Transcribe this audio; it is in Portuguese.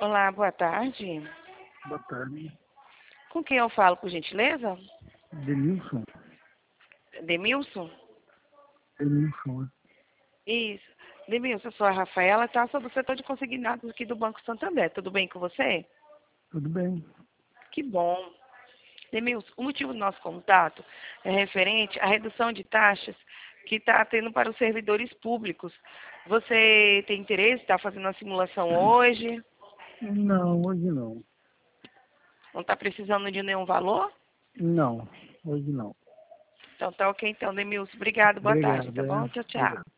Olá, boa tarde. Boa tarde. Com quem eu falo, por gentileza? Denilson. Demilson? Denilson, né? Isso. Demilson, eu sou a Rafaela, tá? Sou do setor de consignados aqui do Banco Santander. Tudo bem com você? Tudo bem? Que bom. Demilson, o motivo do nosso contato é referente à redução de taxas que está tendo para os servidores públicos. Você tem interesse? Está fazendo uma simulação hoje? Não, hoje não. Não está precisando de nenhum valor? Não, hoje não. Então tá ok, então, Demilson. Obrigado, boa tarde, Obrigado, tá bom? Tchau, tchau. obrigado.